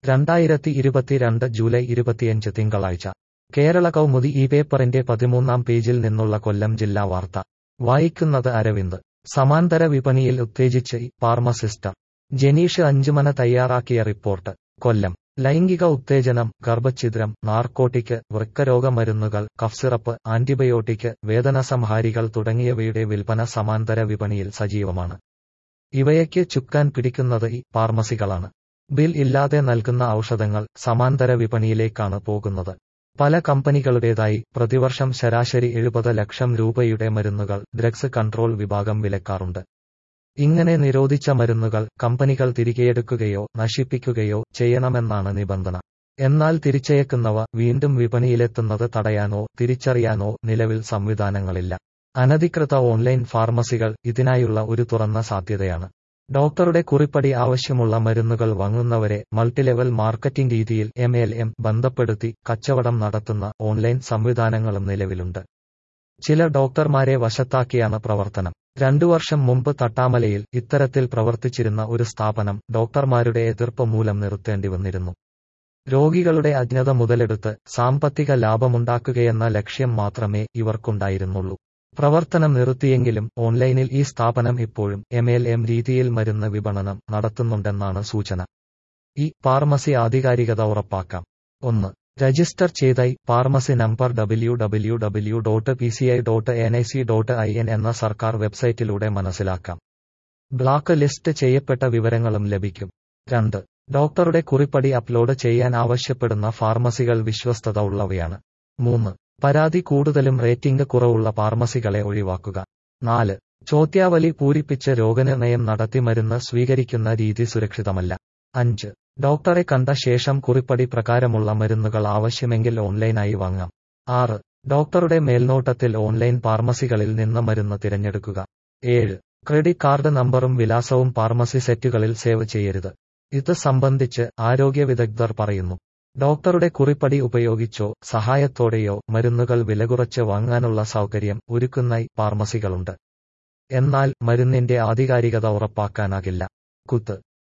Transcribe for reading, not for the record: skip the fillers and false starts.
2022 July 25 തിങ്കളാഴ്ച കേരള കൗമുദി ഈ പേപ്പറിന്റെ 13-ാം പേജിൽ നിന്നുള്ള കൊല്ലം ജില്ലാ വാർത്ത വായിക്കുന്നത് അരവിന്ദ്. സമാന്തര വിപണിയിൽ ഉത്തേജിച്ച് ഫാർമസിസ്റ്റർ. ജനീഷ് അഞ്ചുമന തയ്യാറാക്കിയ റിപ്പോർട്ട്. കൊല്ലം. ലൈംഗിക ഉത്തേജനം, ഗർഭഛിദ്രം, നാർക്കോട്ടിക്, വൃക്കരോഗ മരുന്നുകൾ, കഫ്സിറപ്പ്, ആന്റിബയോട്ടിക്, വേദനസംഹാരികൾ തുടങ്ങിയവയുടെ വിൽപ്പന സമാന്തര വിപണിയിൽ സജീവമാണ്. ഇവയ്ക്ക് ചുക്കാൻ പിടിക്കുന്നത് ഈ ഫാർമസികളാണ്. ബിൽ ഇല്ലാതെ നൽകുന്ന ഔഷധങ്ങൾ സമാന്തര വിപണിയിലേക്കാണ് പോകുന്നത്. പല കമ്പനികളുടേതായി പ്രതിവർഷം ശരാശരി 70 ലക്ഷം രൂപയുടെ മരുന്നുകൾ ഡ്രഗ്സ് കൺട്രോൾ വിഭാഗം വിലക്കാറുണ്ട്. ഇങ്ങനെ നിരോധിച്ച മരുന്നുകൾ കമ്പനികൾ തിരികെയെടുക്കുകയോ നശിപ്പിക്കുകയോ ചെയ്യണമെന്നാണ് നിബന്ധന. എന്നാൽ തിരിച്ചയക്കുന്നവ വീണ്ടും വിപണിയിലെത്തുന്നത് തടയാനോ തിരിച്ചറിയാനോ നിലവിൽ സംവിധാനങ്ങളില്ല. അനധികൃത ഓൺലൈൻ ഫാർമസികൾ ഇതിനായുള്ള ഒരു തുറന്ന സാധ്യതയാണ്. ഡോക്ടറുടെ കുറിപ്പടി ആവശ്യമുള്ള മരുന്നുകൾ വാങ്ങുന്നവരെ മൾട്ടിലെവൽ മാർക്കറ്റിംഗ് രീതിയിൽ MLM ബന്ധപ്പെടുത്തി കച്ചവടം നടത്തുന്ന ഓൺലൈൻ സംവിധാനങ്ങളും നിലവിലുണ്ട്. ചില ഡോക്ടർമാരെ വശത്താക്കിയാണ് പ്രവർത്തനം. 2 വർഷം മുമ്പ് തട്ടാമലയിൽ ഇത്തരത്തിൽ പ്രവർത്തിച്ചിരുന്ന ഒരു സ്ഥാപനം ഡോക്ടർമാരുടെ എതിർപ്പ് മൂലം നിർത്തേണ്ടി വന്നിരുന്നു. രോഗികളുടെ അജ്ഞത മുതലെടുത്ത് സാമ്പത്തിക ലാഭമുണ്ടാക്കുകയെന്ന ലക്ഷ്യം മാത്രമേ ഇവർക്കുണ്ടായിരുന്നുള്ളൂ. പ്രവർത്തനം നിർത്തിയെങ്കിലും ഓൺലൈനിൽ ഈ സ്ഥാപനം ഇപ്പോഴും MLM രീതിയിൽ മരുന്ന് വിപണനം നടത്തുന്നുണ്ടെന്നാണ് സൂചന. ഈ ഫാർമസി ആധികാരികത ഉറപ്പാക്കാം. 1. രജിസ്റ്റർ ചെയ്ത ഫാർമസി നമ്പർ www.pci.nic.in എന്ന സർക്കാർ വെബ്സൈറ്റിലൂടെ മനസ്സിലാക്കാം. ബ്ലാക്ക് ലിസ്റ്റ് ചെയ്യപ്പെട്ട വിവരങ്ങളും ലഭിക്കും. 2. ഡോക്ടറുടെ കുറിപ്പടി അപ്ലോഡ് ചെയ്യാൻ ആവശ്യപ്പെടുന്ന ഫാർമസികൾ വിശ്വസ്തത ഉള്ളവയാണ്. 3. പരാതി കൂടുതലും റേറ്റിംഗ് കുറവുള്ള ഫാർമസികളെ ഒഴിവാക്കുക. 4. ചോദ്യാവലി പൂരിപ്പിച്ച് രോഗനിർണയം നടത്തി മരുന്ന് സ്വീകരിക്കുന്ന രീതി സുരക്ഷിതമല്ല. 5. ഡോക്ടറെ കണ്ട ശേഷം കുറിപ്പടി പ്രകാരമുള്ള മരുന്നുകൾ ആവശ്യമെങ്കിൽ ഓൺലൈനായി വാങ്ങാം. 6. ഡോക്ടറുടെ മേൽനോട്ടത്തിൽ ഓൺലൈൻ ഫാർമസികളിൽ നിന്ന് മരുന്ന് തിരഞ്ഞെടുക്കുക. 7. ക്രെഡിറ്റ് കാർഡ് നമ്പറും വിലാസവും ഫാർമസി സെറ്റുകളിൽ സേവ് ചെയ്യരുത്. ഇത് സംബന്ധിച്ച് ആരോഗ്യ വിദഗ്ധർ പറയുന്നു. ഡോക്ടറുടെ കുറിപ്പടി ഉപയോഗിച്ചോ സഹായത്തോടെയോ മരുന്നുകൾ വിലകുറച്ച് വാങ്ങാനുള്ള സൗകര്യം ഒരുക്കുന്ന ഫാർമസികളുണ്ട്. എന്നാൽ മരുന്നിന്റെ ആധികാരികത ഉറപ്പാക്കാനാകില്ല. കുത്ത്.